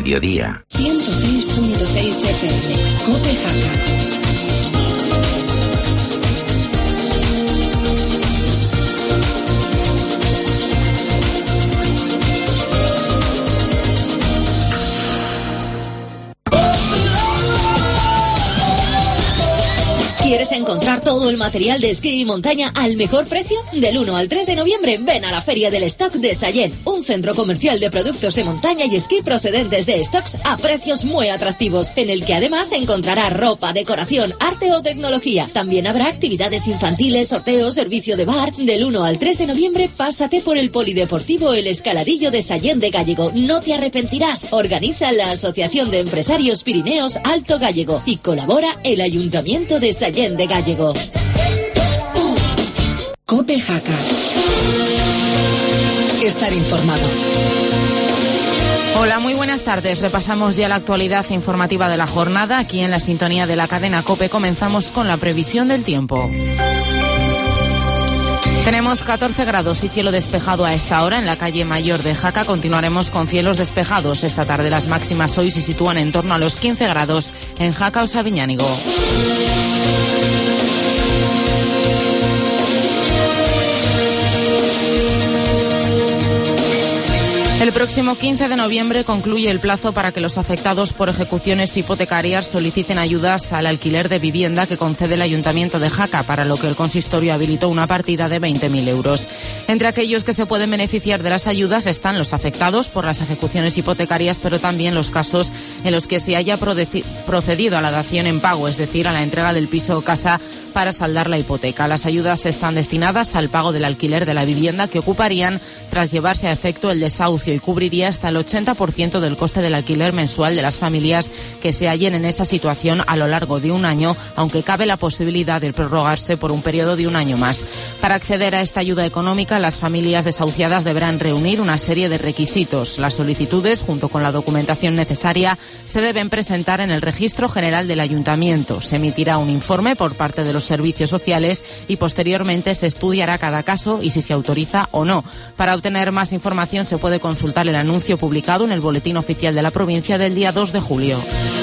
mediodía. 106.6 FM, COPE Jaca. ¿Quieres encontrar todo el material de esquí y montaña al mejor precio? Del 1 al 3 de noviembre ven a la Feria del Stock de Sallent, un centro comercial de productos de montaña y esquí procedentes de stocks a precios muy atractivos, en el que además encontrarás ropa, decoración, arte o tecnología. También habrá actividades infantiles, sorteos, servicio de bar. Del 1 al 3 de noviembre pásate por el Polideportivo El Escaladillo de Sallent de Gállego. No te arrepentirás. Organiza la Asociación de Empresarios Pirineos Alto Gállego y colabora el Ayuntamiento de Sallent de Gállego. COPE Jaca. Estar informado. Hola, muy buenas tardes. Repasamos ya la actualidad informativa de la jornada. Aquí en la sintonía de la cadena COPE comenzamos con la previsión del tiempo. Tenemos 14 grados y cielo despejado a esta hora en la calle Mayor de Jaca. Continuaremos con cielos despejados. Esta tarde las máximas hoy se sitúan en torno a los 15 grados en Jaca o Sabiñánigo. El próximo 15 de noviembre concluye el plazo para que los afectados por ejecuciones hipotecarias soliciten ayudas al alquiler de vivienda que concede el Ayuntamiento de Jaca, para lo que el consistorio habilitó una partida de 20.000 euros. Entre aquellos que se pueden beneficiar de las ayudas están los afectados por las ejecuciones hipotecarias, pero también los casos en los que se haya procedido a la dación en pago, es decir, a la entrega del piso o casa para saldar la hipoteca. Las ayudas están destinadas al pago del alquiler de la vivienda que ocuparían tras llevarse a efecto el desahucio y cubriría hasta el 80% del coste del alquiler mensual de las familias que se hallen en esa situación a lo largo de un año, aunque cabe la posibilidad de prorrogarse por un periodo de un año más. Para acceder a esta ayuda económica, las familias desahuciadas deberán reunir una serie de requisitos. Las solicitudes, junto con la documentación necesaria, se deben presentar en el Registro General del Ayuntamiento. Se emitirá un informe por parte de los servicios sociales y posteriormente se estudiará cada caso y si se autoriza o no. Para obtener más información se puede consultar el anuncio publicado en el Boletín Oficial de la Provincia del día 2 de julio.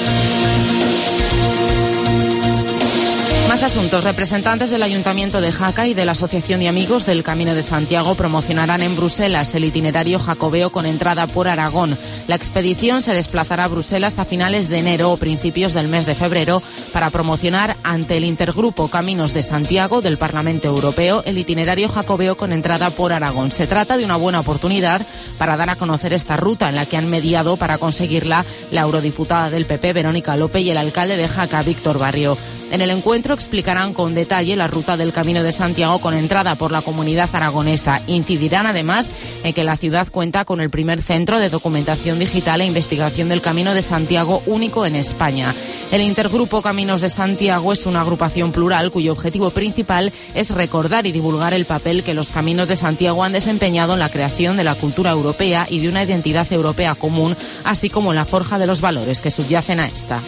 Más asuntos. Representantes del Ayuntamiento de Jaca y de la Asociación de Amigos del Camino de Santiago promocionarán en Bruselas el itinerario jacobeo con entrada por Aragón. La expedición se desplazará a Bruselas a finales de enero o principios del mes de febrero para promocionar ante el intergrupo Caminos de Santiago del Parlamento Europeo el itinerario jacobeo con entrada por Aragón. Se trata de una buena oportunidad para dar a conocer esta ruta, en la que han mediado para conseguirla la eurodiputada del PP, Verónica Lope, y el alcalde de Jaca, Víctor Barrio. En el encuentro explicarán con detalle la ruta del Camino de Santiago con entrada por la comunidad aragonesa. Incidirán además en que la ciudad cuenta con el primer centro de documentación digital e investigación del Camino de Santiago único en España. El intergrupo Caminos de Santiago es una agrupación plural cuyo objetivo principal es recordar y divulgar el papel que los Caminos de Santiago han desempeñado en la creación de la cultura europea y de una identidad europea común, así como en la forja de los valores que subyacen a esta.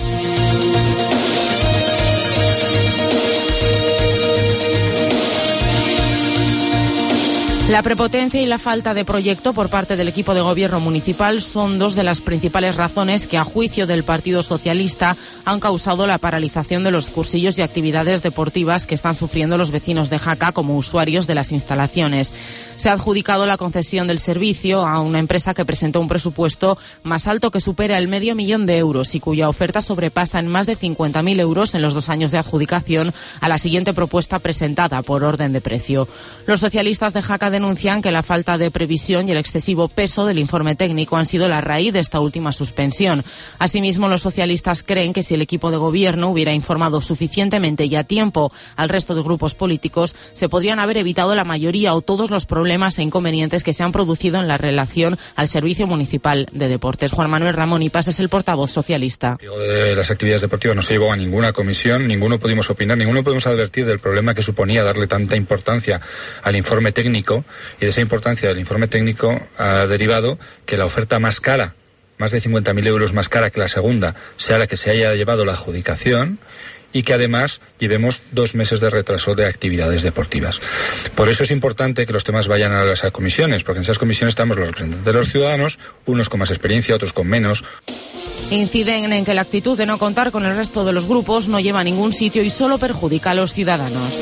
La prepotencia y la falta de proyecto por parte del equipo de gobierno municipal son dos de las principales razones que, a juicio del Partido Socialista, han causado la paralización de los cursillos y actividades deportivas que están sufriendo los vecinos de Jaca como usuarios de las instalaciones. Se ha adjudicado la concesión del servicio a una empresa que presentó un presupuesto más alto, que supera el $500.000 de euros y cuya oferta sobrepasa en más de 50.000 euros en los 2 años de adjudicación a la siguiente propuesta presentada por orden de precio. Los socialistas de Jaca denuncian que la falta de previsión y el excesivo peso del informe técnico han sido la raíz de esta última suspensión. Asimismo, los socialistas creen que si el equipo de gobierno hubiera informado suficientemente y a tiempo al resto de grupos políticos, se podrían haber evitado la mayoría o todos los problemas e inconvenientes que se han producido en la relación al Servicio Municipal de Deportes. Juan Manuel Ramón Ipas es el portavoz socialista. De las actividades deportivas no se llevó a ninguna comisión, ninguno pudimos opinar, ninguno pudimos advertir del problema que suponía darle tanta importancia al informe técnico, y de esa importancia del informe técnico ha derivado que la oferta más cara, más de 50.000 euros más cara que la segunda, sea la que se haya llevado la adjudicación, y que además llevemos 2 meses de retraso de actividades deportivas. Por eso es importante que los temas vayan a las comisiones, porque en esas comisiones estamos los representantes de los ciudadanos, unos con más experiencia, otros con menos. Inciden en que la actitud de no contar con el resto de los grupos no lleva a ningún sitio y solo perjudica a los ciudadanos.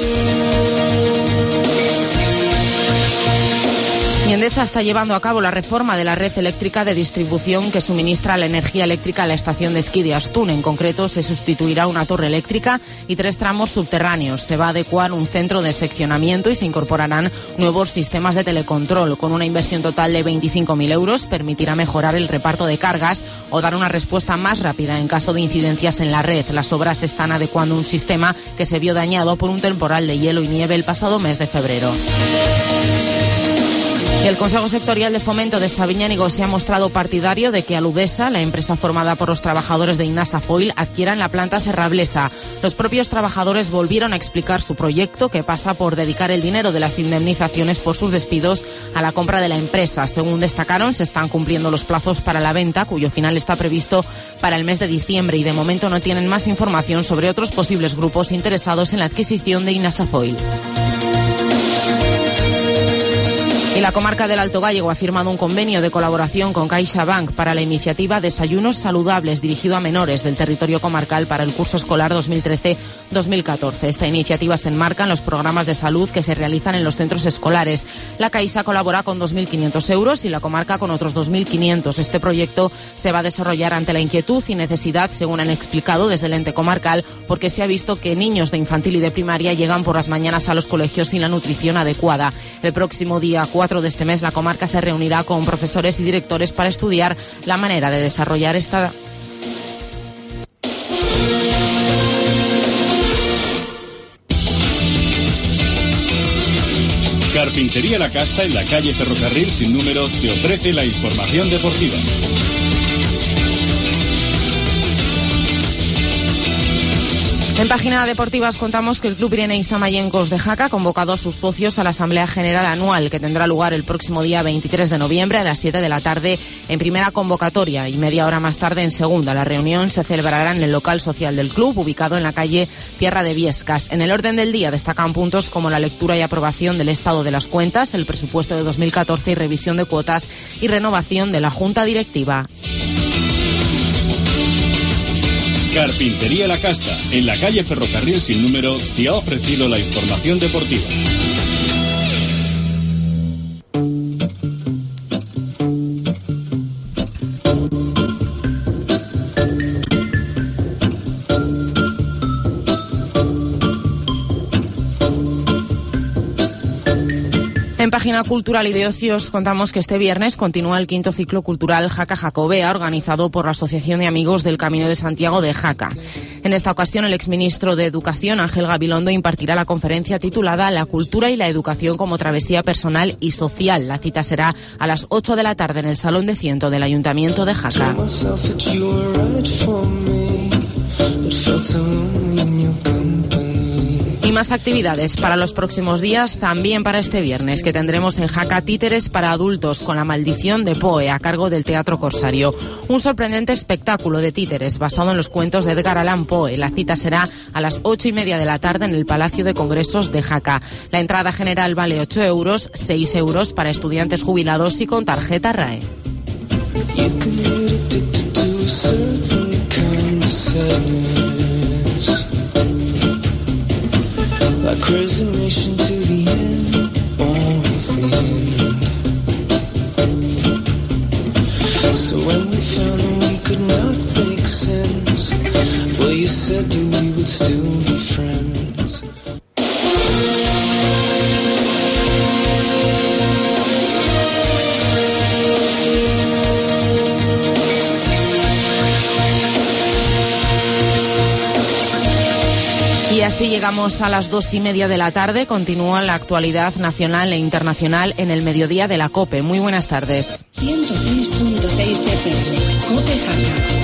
Y Endesa está llevando a cabo la reforma de la red eléctrica de distribución que suministra la energía eléctrica a la estación de esquí de Astún. En concreto, se sustituirá una torre eléctrica y 3 tramos subterráneos. Se va a adecuar un centro de seccionamiento y se incorporarán nuevos sistemas de telecontrol. Con una inversión total de 25.000 euros, permitirá mejorar el reparto de cargas o dar una respuesta más rápida en caso de incidencias en la red. Las obras están adecuando un sistema que se vio dañado por un temporal de hielo y nieve el pasado mes de febrero. Y el Consejo Sectorial de Fomento de Sabiñánigo se ha mostrado partidario de que Aludesa, la empresa formada por los trabajadores de Inasa Foil, adquieran la planta serrablesa. Los propios trabajadores volvieron a explicar su proyecto, que pasa por dedicar el dinero de las indemnizaciones por sus despidos a la compra de la empresa. Según destacaron, se están cumpliendo los plazos para la venta, cuyo final está previsto para el mes de diciembre, y de momento no tienen más información sobre otros posibles grupos interesados en la adquisición de Inasa Foil. Y la comarca del Alto Gállego ha firmado un convenio de colaboración con CaixaBank para la iniciativa Desayunos Saludables, dirigido a menores del territorio comarcal para el curso escolar 2013-2014. Esta iniciativa se enmarca en los programas de salud que se realizan en los centros escolares. La Caixa colabora con 2.500 euros y la comarca con otros 2.500. Este proyecto se va a desarrollar ante la inquietud y necesidad, según han explicado desde el ente comarcal, porque se ha visto que niños de infantil y de primaria llegan por las mañanas a los colegios sin la nutrición adecuada. El próximo día 4 de este mes, la comarca se reunirá con profesores y directores para estudiar la manera de desarrollar esta. Carpintería La Casta, en la calle Ferrocarril sin número, te ofrece la información deportiva. En página deportiva os contamos que el Club Ireneista Mayencos de Jaca ha convocado a sus socios a la Asamblea General Anual, que tendrá lugar el próximo día 23 de noviembre a las 7 de la tarde en primera convocatoria y media hora más tarde en segunda. La reunión se celebrará en el local social del club, ubicado en la calle Tierra de Viescas. En el orden del día destacan puntos como la lectura y aprobación del estado de las cuentas, el presupuesto de 2014 y revisión de cuotas y renovación de la Junta Directiva. Carpintería La Casta, en la calle Ferrocarril sin número, te ha ofrecido la información deportiva. En página cultural y de ocios contamos que este viernes continúa el quinto ciclo cultural Jaca Jacobea, organizado por la Asociación de Amigos del Camino de Santiago de Jaca. En esta ocasión, el exministro de Educación, Ángel Gabilondo, impartirá la conferencia titulada La cultura y la educación como travesía personal y social. La cita será a las 8 de la tarde en el Salón de Ciento del Ayuntamiento de Jaca. Y más actividades para los próximos días, también para este viernes, que tendremos en Jaca títeres para adultos con La maldición de Poe, a cargo del Teatro Corsario. Un sorprendente espectáculo de títeres basado en los cuentos de Edgar Allan Poe. La cita será a las 8:30 de la tarde en el Palacio de Congresos de Jaca. La entrada general vale 8 euros, 6 euros para estudiantes jubilados y con tarjeta RAE. Like resignation to the end, always the end. So when we found that we could not make sense, well, you said that we would still be friends. Y así llegamos a las 2:30 de la tarde. Continúa la actualidad nacional e internacional en el mediodía de la COPE. Muy buenas tardes. 106.6 FM, COPE Jaca.